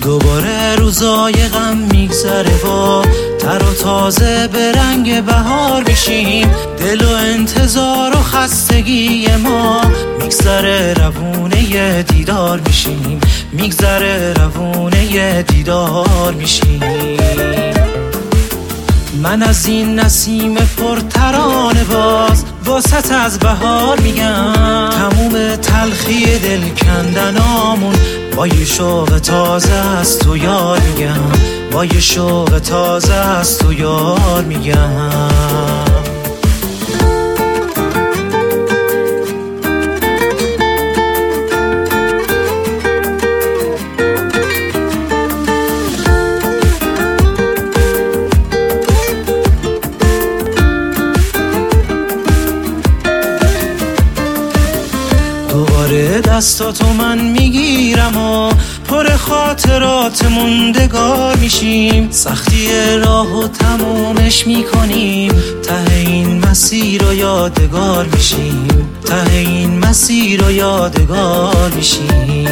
دوباره روزای غم میگذره و تر و تازه به رنگ بهار میشیم. دل و انتظار و خستگی ما میگذره روونه دیدار میشیم. میگذره روونه دیدار میشیم. من از این نسیم پرترانه باز واسط از بهار میگم. تموم تلخی دل کندنامون با یه شوق تازه از تو یار میگم. با یه شوق تازه از تو یار میگم. دوباره دستاتو من میگیرم و پر خاطرات موندگار میشیم. سختی راهو تمومش میکنیم. ته این مسیر رو یادگار میشیم. ته این مسیر رو یادگار میشیم.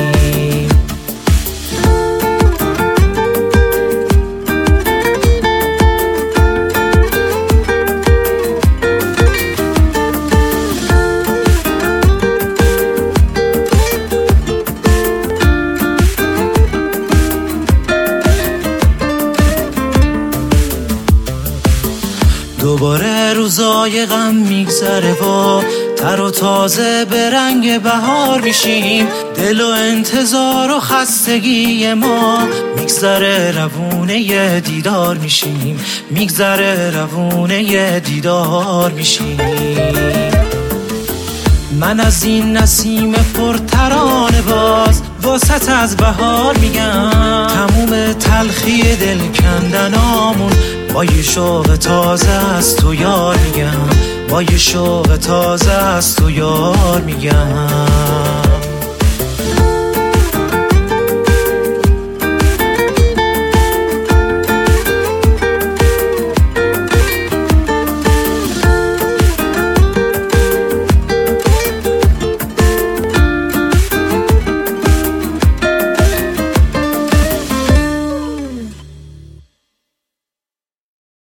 دوباره روزای غم میگذره و تر و تازه به رنگ بهار میشیم. دل و انتظار و خستگی ما میگذره روونه دیدار میشیم. میگذره روونه دیدار میشیم. من از این نسیم پرترانه باز واسط از بهار میگم. تموم تلخی دل کندنامون با یه شوق تازه از تو یار میگم. با یه شوق تازه از تو یار میگم.